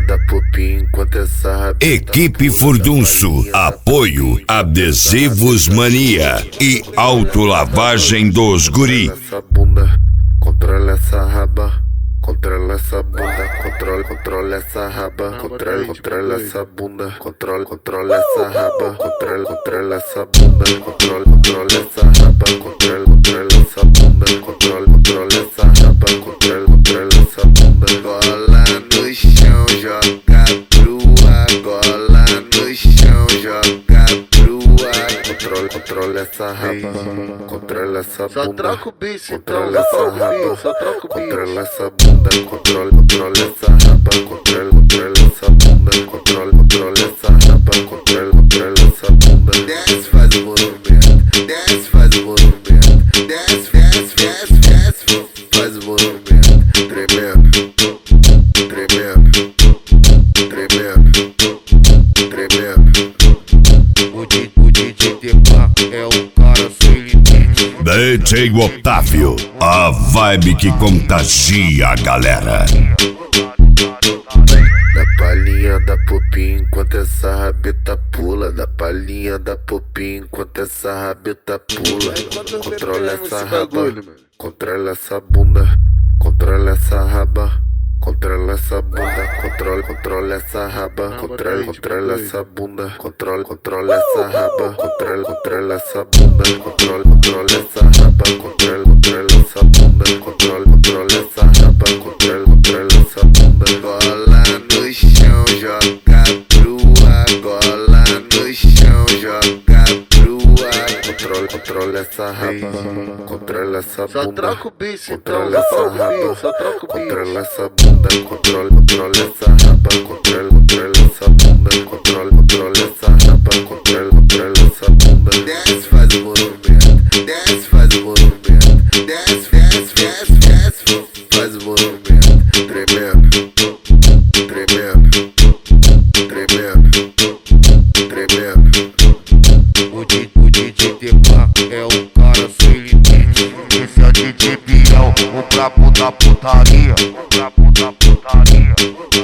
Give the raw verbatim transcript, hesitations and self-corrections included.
da pupim enquanto essa rabeta. Equipe Furdunço, apoio Adesivos Mania e autolavagem dos guri. Essa bunda, controla essa raba. Controla essa bunda, controla, controla essa raba, controla, controla essa bunda, controla, controla essa raba, controla, controla essa bunda, controla, controla essa raba, controla, controla essa bunda, controla, controla essa raba, controla, controla essa bunda. Gola no chão, joga pro ar, gola no chão, joga pro ar. Controla, controla essa raba, controla essa bunda, só troca o bicho, controla então, essa raba, só troca o bicho. controla essa bunda, controla, controla essa raba, controla, controla essa bunda, controla, controla essa raba, controla, controla essa bunda. Desce, faz o movimento, desce, faz o movimento, desce, desce, desce, desce, faz o movimento, tremendo, tremendo, tremendo, tremendo. O D J Tepa é o cara sem limite. D J Otávio, a vibe que contagia a galera. Da palhinha da pupim enquanto essa rabeta pula. Da palhinha da pupim enquanto essa rabeta pula. Controla essa raba, controla essa bunda, controla essa raba, controla essa bunda, controla, controla essa raba, controla, controla essa bunda, controla, controla essa raba, controla, controla essa bunda, controla, controla essa raba, controla, controla essa bunda, controla, controla essa raba, controla, controla essa bunda. Gola no chão, joga pro ar, gola no chão, joga pro ar. Controla, controla essa raba, controla essa Só bunda, troca o bicho, então, controla só essa troca o raba, bicho, só troca o bicho. controla essa bunda, controla, controla essa raba, controla, controla essa bunda, controla, controla essa raba, controla, controla essa bunda. Desce, faz o movimento, desce, faz o movimento, desce, desce, desce, desce, faz o movimento, tremendo, tremendo, tremendo, tremendo. O D J Tepa é o cara sem limite. Esse é o D J Biel, o brabo da putaria, o brabo da putaria.